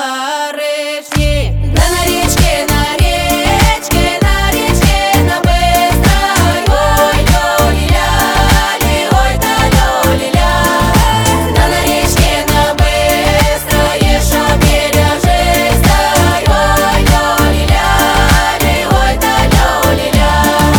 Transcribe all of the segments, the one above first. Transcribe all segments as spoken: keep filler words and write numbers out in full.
барышни. Да на речке, на речке, на речке, на быстрой, ой, лё-ли-ля-ли, ой-да лё-ли-ля. Да на речке, на быстрой, еще бережись-ой, ой, лё-ли-ля-ли, ой-да лё-ли-ля.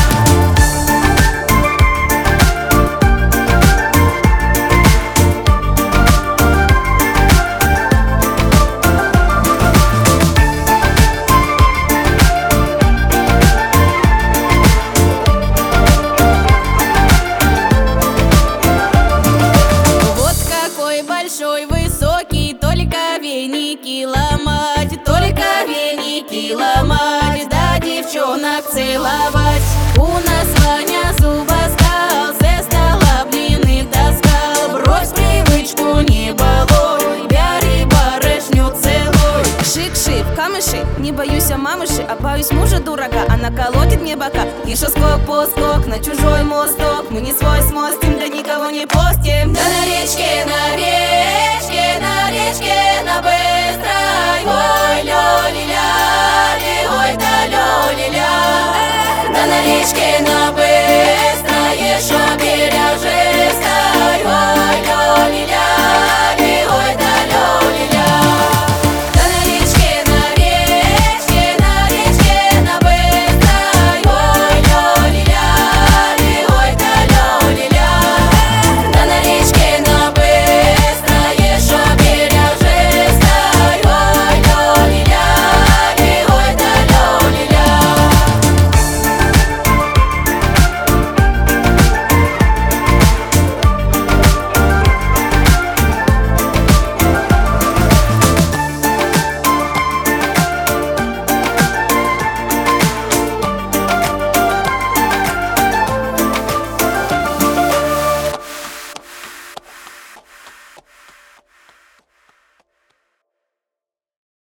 Большой, высокий, только веники ломать, только веники ломать, да девчонок целовать. У нас Ваня зубоскал, со стола блины таскал. Брось привычку, не балуй, бери барышню целуй. Шик-шик, камыши, не боюсь я мамыши, а боюсь мужа дурака. Она колотит мне бока, еще скок-поскок на чужой мосток. Мы не свой смостим, да никого не постим. Да на речке, на речке, на речке, на быстрой, ой, лё-ли-ля-ли, ой, да лё-ли-ля. Да на речке,